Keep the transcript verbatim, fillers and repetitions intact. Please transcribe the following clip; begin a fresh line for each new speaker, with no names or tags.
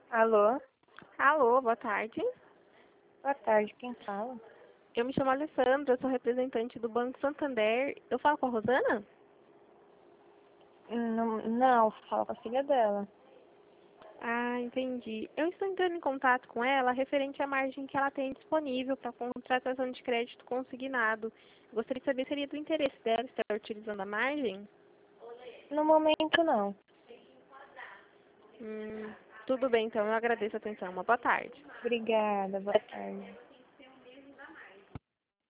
Alô?
Alô, boa tarde.
Boa tarde, quem fala?
Eu me chamo Alessandra, eu sou representante do Banco Santander. Eu falo com a Rosana?
Não, não, fala com a filha dela.
Ah, entendi. Eu estou entrando em contato com ela referente à margem que ela tem disponível para contratação de crédito consignado. Gostaria de saber se seria do interesse dela estar utilizando a margem?
No momento, não.
Hum, tudo bem, então eu agradeço a atenção. Uma boa tarde.
Obrigada, boa tarde.